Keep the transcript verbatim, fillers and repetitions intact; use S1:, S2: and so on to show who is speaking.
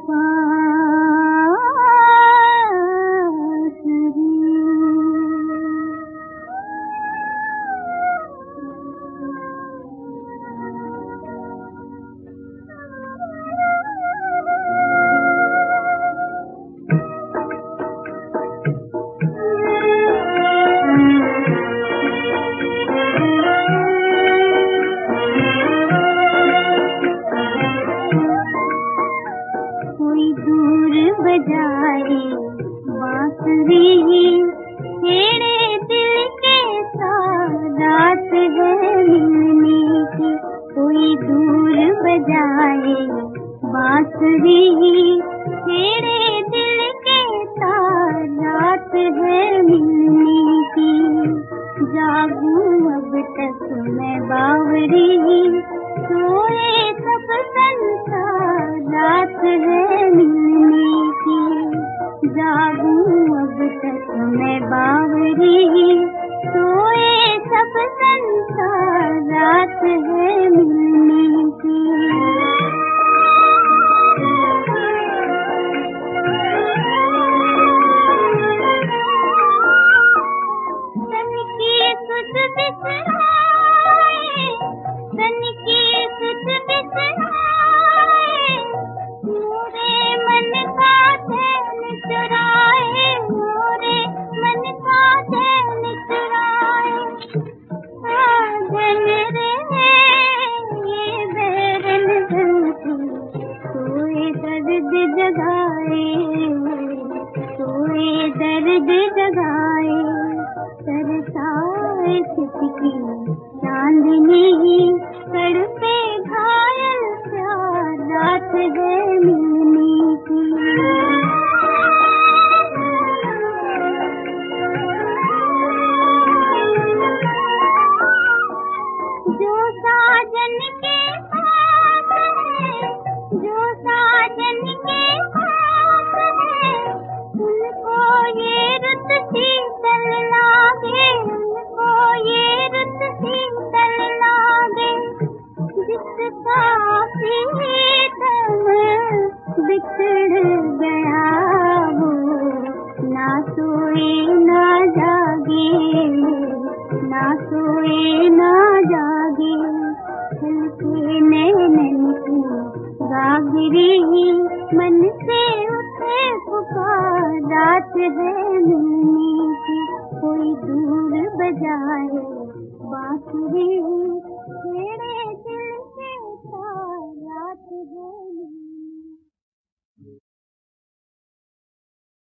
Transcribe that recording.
S1: बजाए बांसुरी तेरे दिल के साथ है मिलने की। कोई दूर बजाए बांसुरी तेरे दिल के साथ है मिलने की। जागूं अब तक मैं बावरी सोए सब संसार रात है मिलने की। जागूं अब तक मैं बावरी सोए सब संसार रात है मिलने की। तन की सुध बिसराए तन की सुध बिसराए मोरे मन का चैन चुराए मोरे मन का चैन चुराए। साजन रे ये बैरन सोए दर्द जगाए सोए दर्द जगाए। तरसाए सिसकी चांदनी तड़पे घायल प्यार रात है मिलने की। जो साजन के पास है जो साजन के पास है उनको ये रुत शीतल लागे उनको ये रुत शीतल लागे। जिसका प्रीतम बिछड़ गया वो ना सोए ना जागे ना सोए ना जागे। हल्के नैनन की गागरी मन से उठे पुकार रात है मिलने की। कोई दूर बजाए बांसुरी